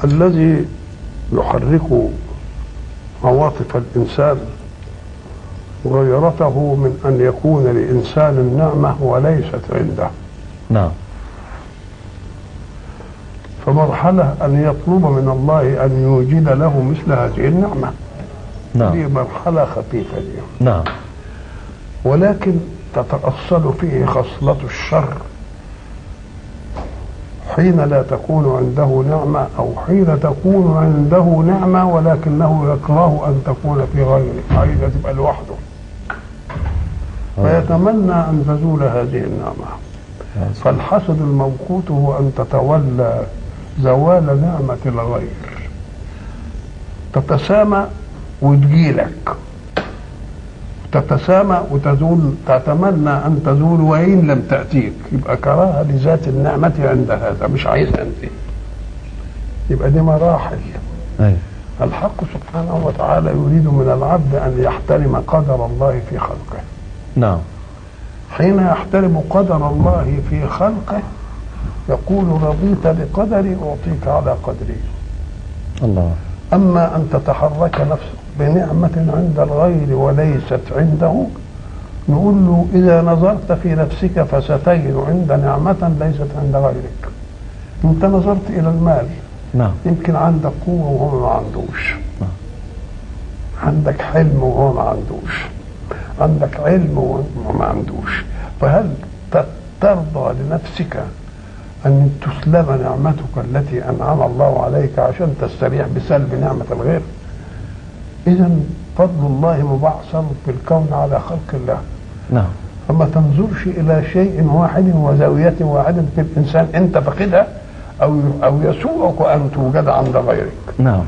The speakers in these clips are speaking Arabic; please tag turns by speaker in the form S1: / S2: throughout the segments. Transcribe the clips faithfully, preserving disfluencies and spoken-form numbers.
S1: الذي يحرك عواطف الإنسان غيرته من أن يكون لإنسان النعمة وليست عنده.
S2: نعم.
S1: فمرحلة أن يطلب من الله أن يوجد له مثل هذه النعمة.
S2: نعم.
S1: دي مرحلة خفيفة دي.
S2: نعم.
S1: ولكن تتأصل فيه خصلة الشر حين لا تكون عنده نعمة، أو حين تكون عنده نعمة ولكنه يكره أن تكون في غيره، عايزة تبقى لوحده، فيتمنى أن تزول هذه النعمة. فالحسد الموقوت هو أن تتولى زوال نعمة الغير، تتسامى وتجيلك، تتسامى وتزول، تتمنى أن تزول وإن لم تأتيك، يبقى كراهة لذات النعمة عند هذا، مش عايزها أنت، يبقى دي مراحل.
S2: أي.
S1: الحق سبحانه وتعالى يريد من العبد أن يحترم قدر الله في خلقه.
S2: نعم.
S1: حين يحترم قدر الله في خلقه يقول رضيت بقدري أعطيك على قدري.
S2: الله.
S1: أما أن تتحرك نفسك بنعمة عند الغير وليست عنده، نقول له إذا نظرت في نفسك فستجد عند نعمة ليست عند غيرك. أنت نظرت إلى المال.
S2: نعم.
S1: يمكن عندك قوة وهو ما عندوش.
S2: نعم.
S1: عندك حلم وهو ما عندوش. عندك علم وهو ما عندوش. فهل ترضى لنفسك أن تسلم نعمتك التي أنعم الله عليك عشان تستريح بسلب نعمة الغير؟ إذا فضل الله مبعثر في الكون على خلق الله.
S2: نعم.
S1: فما تنظرش إلى شيء واحد وزاوية واحدة في الإنسان أنت فقدها أو أو يسوءك أن توجد عند غيرك.
S2: نعم.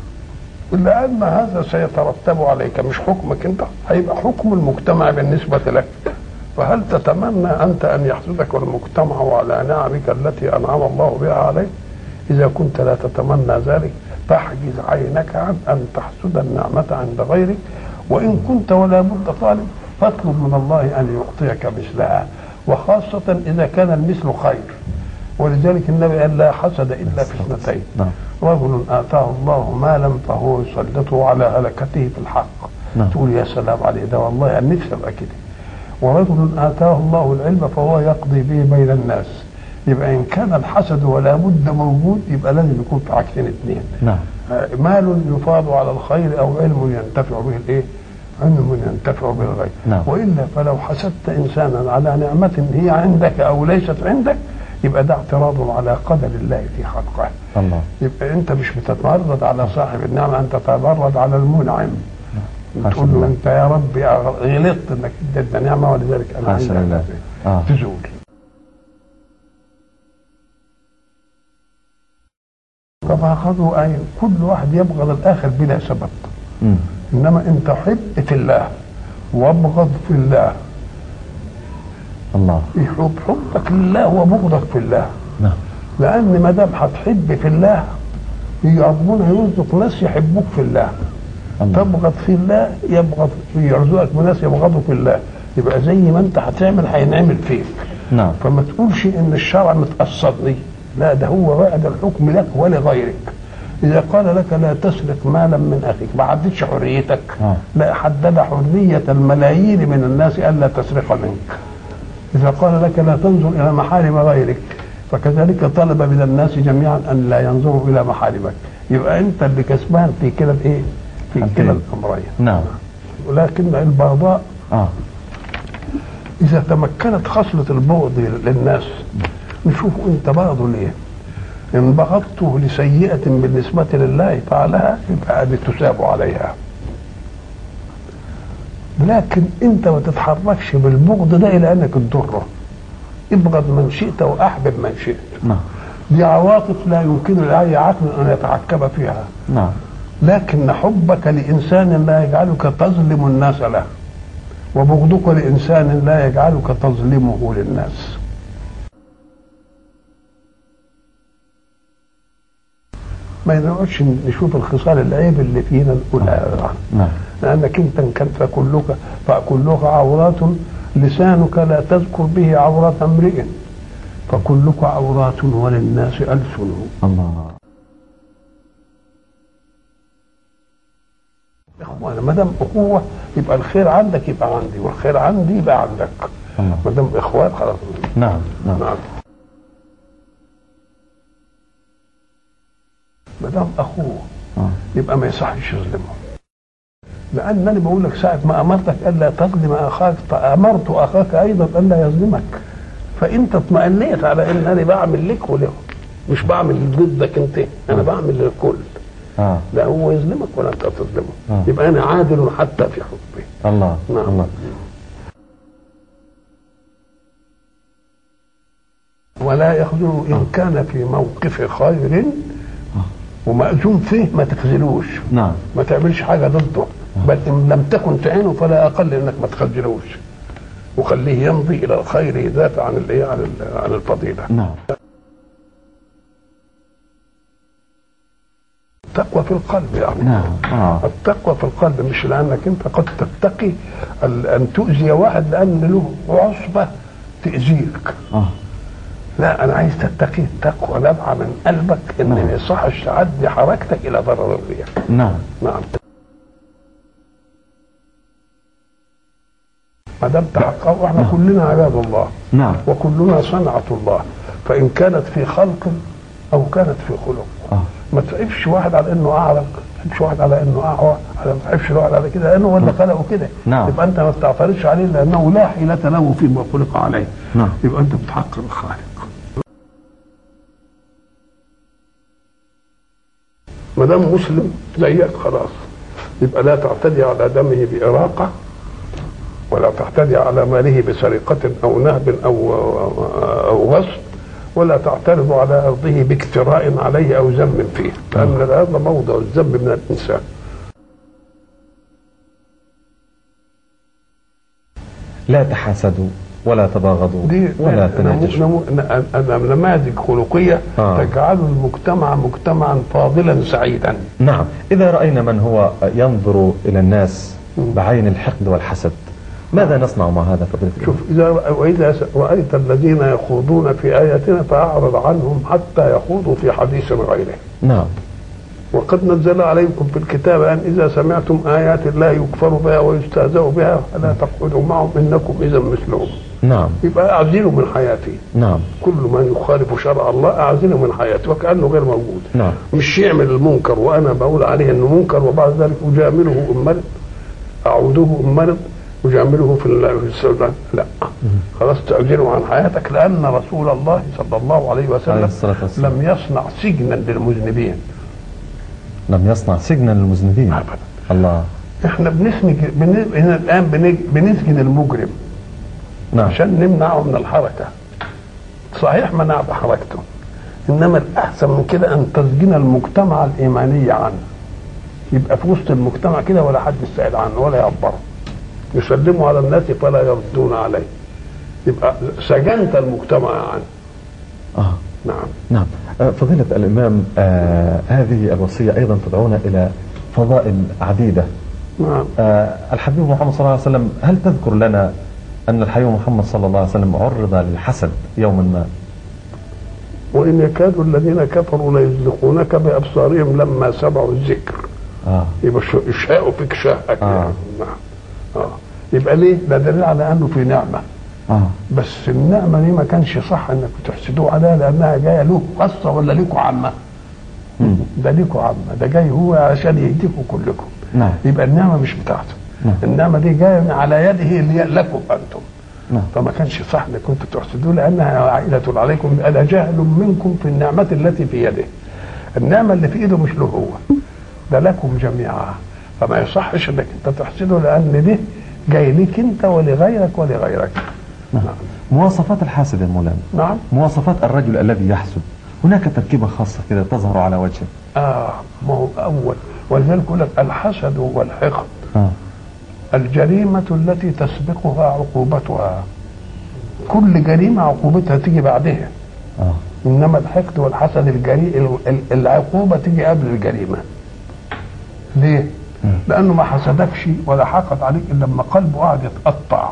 S1: لأن هذا سيترتب عليك، مش حكمك أنت، هيبقى حكم المجتمع بالنسبة لك. فهل تتمنى أنت أن يحسدك المجتمع على نعمك التي أنعم الله بها عليك؟ إذا كنت لا تتمنى ذلك فاحجز عينك عن أن تحسد النعمة عند غيرك، وإن كنت ولا بد طالب فاطلب من الله أن يعطيك مثلها، وخاصة إذا كان المثل خير. ولذلك النبي قال لا حسد إلا في اثنتين: رجل آتاه الله مالا فهو يسلطه على هلكته في الحق.
S2: نعم.
S1: تقول يا سلام عليه ده، والله أن نفسي أبقى كده. ورجل آتاه الله العلم فهو يقضي به بين الناس. يبقى إن كان الحسد ولا بد موجود يبقى لازم يكون في حاجتين اثنين.
S2: نعم.
S1: مال يفاض على الخير أو علم ينتفع به الإيه؟ علم ينتفع به الغير.
S2: نعم.
S1: وإلا فلو حسدت إنسانا على نعمة هي عندك أو ليست عندك يبقى ده اعتراض على قدر الله في خلقه.
S2: الله.
S1: يبقى أنت مش بتتمرد على صاحب النعمة، أنت تتمرد على المنعم. تقول له أنت يا ربي غلطت إنك اديتنا نعمة ولذلك أنا عندك آه. تزول. فأخذوا أي كل واحد يبغض الآخر بلا سبب. م. إنما أنت حب في الله وابغض في الله.
S2: الله.
S1: يحب حبك لله وبغضك في الله.
S2: نعم.
S1: لأن ما دام هتحب في الله ربنا يرزق ناس يحبوك في الله. الله. تبغض في الله يبغض يرزقك بناس يبغضوا في الله، يبقى زي ما أنت هتعمل هينعمل فيك.
S2: نعم.
S1: فما تقولش إن الشرع متأصلني، لا، ده هو وعد الحكم لك ولغيرك. إذا قال لك لا تسرق مالا من أخيك ما حددش حريتك. آه. لا، حدد حرية الملايين من الناس ألا تسرق منك. إذا قال لك لا تنظر إلى محارم غيرك فكذلك طلب من الناس جميعا أن لا ينظروا إلى محارمك. يبقى أنت اللي كسبان في كلا الإيه؟ في كلا الأمرين.
S2: نعم.
S1: ولكن البغضاء آه. إذا تمكنت خصلة البغض للناس نشوف أنت بغضه ليه. إن بغضته لسيئة بالنسبة لله فعلها يبقى بتساب عليها، لكن أنت ما تتحركش بالبغض ده إلى أنك تضره. ابغض من شئت وأحبب من شئت.
S2: نعم.
S1: دي عواطف لا يمكن لأي عقل أن يتعكب فيها.
S2: نعم.
S1: لكن حبك لإنسان لا يجعلك تظلم الناس له، وبغضك لإنسان لا يجعلك تظلمه للناس. ما نقعدش نشوف الخصال العيب اللي فينا نقولها.
S2: نعم.
S1: لأنك أنت كان فكلك فكلك عورات لسانك لا تذكر به عورة امرئ، فكلك عورات وللناس ألسن.
S2: الله.
S1: وانا ما دام اخوه يبقى الخير عندك يبقى عندي، والخير عندي يبقى عندك. ما دام اخوات خلاص.
S2: نعم نعم, نعم.
S1: ما دام اخوه يبقى ما يصحش يظلمه، لان انا بقول لك ساعه ما امرتك الا تظلم اخاك امرت اخاك ايضا الا يظلمك، فانت اطمئنيت على ان انا بعمل لك وله، مش بعمل ضدك انت، انا بعمل للكل.
S2: آه.
S1: لا هو يظلمك ولا انت تظلمه.
S2: آه.
S1: يبقى انا عادل حتى في حكمي.
S2: الله.
S1: نعم.
S2: الله.
S1: ولا يخذله ان كان في موقف خير ومأذون فيه ما تخذلوش.
S2: نعم.
S1: ما تعملش حاجه ضده، بل ان لم تكن تعينه فلا اقل انك ما تخذلوش وخليه يمضي الى الخير يدافع عن الايه عن عن الفضيله.
S2: نعم.
S1: التقوى في القلب يعني.
S2: نعم. آه.
S1: التقوى في القلب، مش لانك انت قد تتقي ان تؤذي واحد لان له عصبه تاذيك.
S2: آه.
S1: لا انا عايز تتقي التقوى نابعه من قلبك ان ما يصحش تعدي حركتك الى ضرر الغير.
S2: نعم.
S1: نعم. ما دام تحققوا احنا نعم. كلنا عباد الله.
S2: نعم.
S1: وكلنا صنعة الله، فإن كانت في خلق أو كانت في خلق.
S2: آه.
S1: ما تعيبش واحد على إنه أعرق، ما تعيبش واحد على إنه أعوى، ما تعيبش واحد على كده لأنه ولا خلقه كده.
S2: نعم.
S1: يبقى أنت ما بتعترضش عليه لأنه لا حيلة له فيما خلق عليه.
S2: نعم.
S1: يبقى أنت بتحقر الخالق. ما دام مسلم زيك خلاص، يبقى لا تعتدي على دمه بإراقة، ولا تعتدي على ماله بسرقة أو نهب أو أو غصب، ولا تعترض على أرضه باكتراء عليه أو ذم فيه، لأن هذا موضع الذم من الإنسان.
S2: لا تحاسدوا ولا تباغضوا ولا تناجشوا.
S1: نماذج خلقية آه. تجعل المجتمع مجتمعا فاضلا سعيدا.
S2: نعم. إذا رأينا من هو ينظر إلى الناس بعين الحقد والحسد، ماذا نصنع مع هذا فضيلة؟
S1: شوف، إذا وإذا رأيت الذين يخوضون في آياتنا فأعرض عنهم حتى يخوضوا في حديث غيره.
S2: نعم.
S1: وقد نزل عليكم في الكتاب أن إذا سمعتم آيات الله يكفر بها ويستهزأ بها فلا تقعدوا معهم إنكم إذا مثلهم.
S2: نعم.
S1: يبقى أعزله من حياتي.
S2: نعم. كل
S1: من يخالف شرع الله أعزله من حياتي وكأنه غير موجود.
S2: نعم.
S1: مش يعمل المنكر وأنا بقول عليه إنه منكر وبعد ذلك أجامله إن مرض، أعوده إن مرض، أجامله في السودان. لا، خلاص تعزله عن حياتك، لأن رسول الله صلى الله عليه وسلم لم يصنع سجنا للمذنبين.
S2: لم يصنع سجنا للمذنبين.
S1: أبدا.
S2: الله.
S1: احنا بنسجن بن... الآن بنسجن المجرم.
S2: نعم.
S1: عشان نمنعه من الحركة. صحيح منع بحركته، إنما الأحسن من كده أن تسجن المجتمع الإيماني عنه، يبقى في وسط المجتمع كده ولا حد يسأل عنه ولا يعبره، يسلموا على الناس فلا يردون عليه، يبقى سجنت المجتمع عنه.
S2: آه.
S1: نعم.
S2: نعم. فضيلة الإمام، آه هذه الوصية أيضا تدعونا إلى فضائل عديدة.
S1: نعم.
S2: آه الحبيب محمد صلى الله عليه وسلم، هل تذكر لنا أن الحبيب محمد صلى الله عليه وسلم عرض للحسد يوما ما؟
S1: وإن يكاد الذين كفروا ليزلقونك بأبصارهم لما سمعوا الذكر.
S2: آه.
S1: يبقى يشاءوا فيك شاءك.
S2: آه.
S1: يعني. نعم. آه. يبقى ليه؟ ده دليل على أنه في نعمة.
S2: آه.
S1: بس النعمة دي ما كانش صح انك تحسدوه عليها لانها جاية له خاصة ولا ليكوا عامة. ده ليكوا عامة، ده جاي هو عشان يهديكوا كلكم.
S2: نعم.
S1: يبقى النعمة مش بتاعته.
S2: نعم.
S1: النعمة دي جاية على يده اللي لكم انتم.
S2: نعم.
S1: فما كانش صح انك كنتوا تحسدوه لانها عائلة عليكم، الا جهل منكم في النعمة التي في يده. النعمة اللي في ايده مش له هو، ده لكم جميعا، فما يصحش انك انت تحسده لان ده جاي ليك انت ولغيرك ولغيرك.
S2: نعم. مواصفات الحاسد يا مولانا.
S1: نعم.
S2: مواصفات الرجل الذي يحسد، هناك تركيبة خاصة كده تظهر على وجهه.
S1: اه ما هو اول، ولذلك يقول لك الحسد والحقد
S2: آه.
S1: الجريمة التي تسبقها عقوبتها. كل جريمة عقوبتها تيجي بعدها.
S2: آه.
S1: انما الحقد والحسد الجري... العقوبة تيجي قبل الجريمة. ليه؟ م. لانه ما حسدكش ولا حقد عليك الا لما قلبه قاعد يتقطع.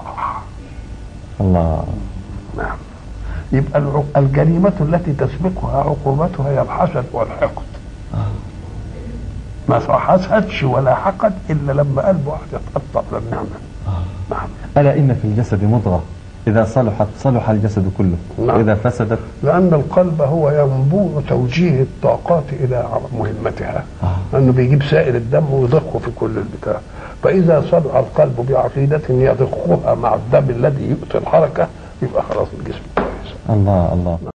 S2: الله.
S1: نعم. يبقى الجريمة التي تسبقها عقوبتها هي الحسد والحقد.
S2: آه.
S1: ما حسدش ولا حقد الا لما قلبه قعد يتقطع للنعمه.
S2: نعم. الا ان في الجسد مضغه اذا صلحت صلح الجسد كله. نعم. واذا فسدت.
S1: لان القلب هو ينبوع توجيه الطاقات الى مهمتها. آه. لانه بيجيب سائل الدم ويضخه في كل البتاع. فاذا صلح القلب بعقيده يضخها مع الدم الذي يؤتي الحركه يبقى خلاص الجسم كويس.
S2: الله الله.